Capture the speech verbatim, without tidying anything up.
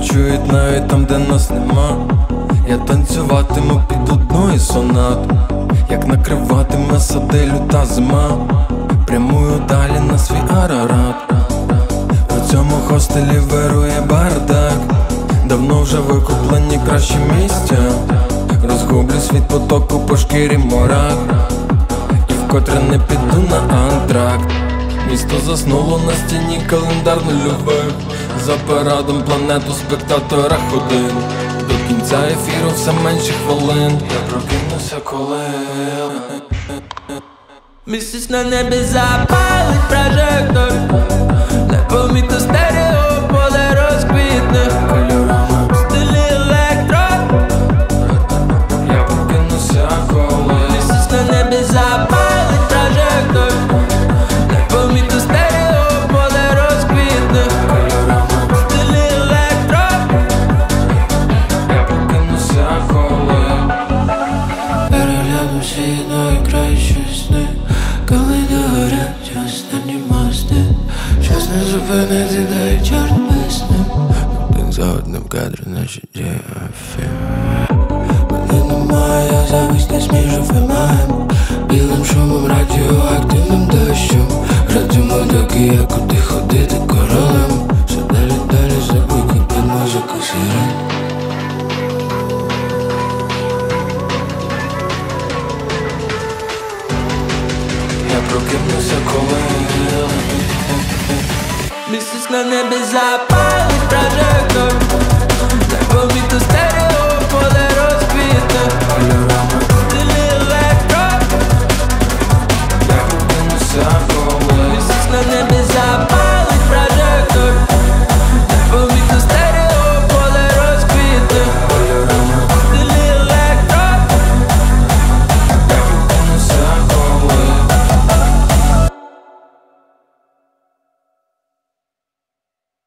чують навіть там, де нас нема. Я танцюватиму під одну із сонат, як накриватиме сади люта зима. Прямую далі на свій Арарат. У цьому хостелі вирує бардак. Давно вже викуплені кращі місця. Розгублюсь від потоку по шкірі морах, і вкотре не піду на антракт. Місто заснуло на стіні календар нульових. За парадом планету спектатора ходин. До кінця ефіру все менше хвилин. Я прокинуся, коли місяць на небі запалить прожектор. Непомітно стерео поле розквітне кольорами в стилі електро. Я прокинуся, коли місяць на небі запалить прожектор. Непомітно стерео поле розквітне кольорами в стилі електро. Я прокинуся, коли Перегляну всі найкращі сни, коли догорять останні мости. Щас не зупинити, дай чорт висне. Один за одним кадри наші діафільми. Мене немає, я зависне між ефемами. Білим шумом, радіоактивним дощом. Радимо доки, як куди ходити королем. Все далі, далі, забуйки під музику сирен. я прокинуся, коли місяць на небі запалить прожектор.